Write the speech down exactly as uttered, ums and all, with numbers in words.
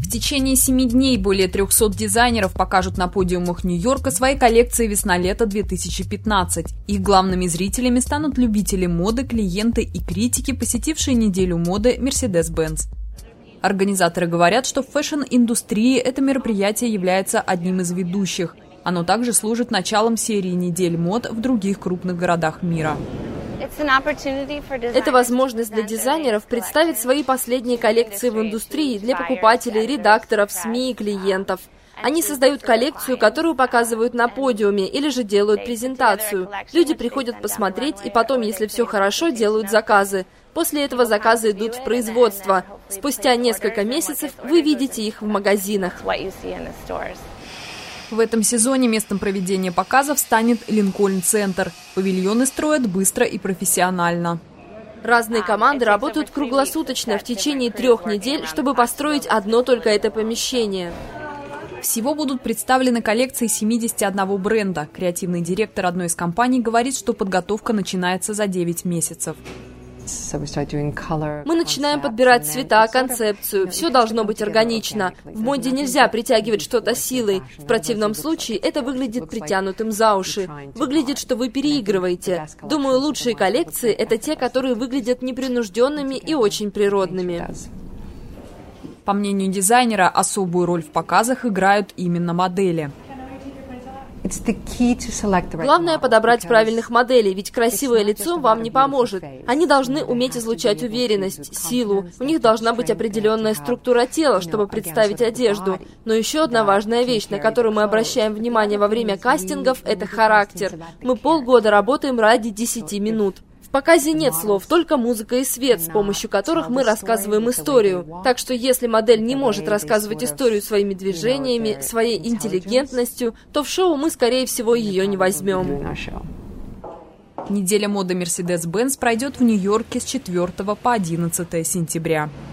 В течение семи дней более трехсот дизайнеров покажут на подиумах Нью-Йорка свои коллекции весна-лето две тысячи пятнадцать. Их главными зрителями станут любители моды, клиенты и критики, посетившие неделю моды Mercedes-Benz. Организаторы говорят, что в фэшн-индустрии это мероприятие является одним из ведущих. Оно также служит началом серии недель мод в других крупных городах мира. Это возможность для дизайнеров представить свои последние коллекции в индустрии для покупателей, редакторов, СМИ и клиентов. Они создают коллекцию, которую показывают на подиуме, или же делают презентацию. Люди приходят посмотреть, и потом, если все хорошо, делают заказы. После этого заказы идут в производство. Спустя несколько месяцев вы видите их в магазинах. В этом сезоне местом проведения показов станет Линкольн-центр. Павильоны строят быстро и профессионально. Разные команды работают круглосуточно в течение трех недель, чтобы построить одно только это помещение. Всего будут представлены коллекции семидесяти одного бренда. Креативный директор одной из компаний говорит, что подготовка начинается за девять месяцев. Мы начинаем подбирать цвета, концепцию. Все должно быть органично. В моде нельзя притягивать что-то силой. В противном случае это выглядит притянутым за уши. Выглядит, что вы переигрываете. Думаю, лучшие коллекции – это те, которые выглядят непринужденными и очень природными. По мнению дизайнера, особую роль в показах играют именно модели. Главное подобрать правильных моделей, ведь красивое лицо вам не поможет. Они должны уметь излучать уверенность, силу. У них должна быть определенная структура тела, чтобы представить одежду. Но еще одна важная вещь, на которую мы обращаем внимание во время кастингов, это характер. Мы полгода работаем ради десяти минут. В показе нет слов, только музыка и свет, с помощью которых мы рассказываем историю. Так что если модель не может рассказывать историю своими движениями, своей интеллигентностью, то в шоу мы, скорее всего, ее не возьмем. Неделя моды Mercedes-Benz пройдет в Нью-Йорке с четвёртого по одиннадцатое сентября.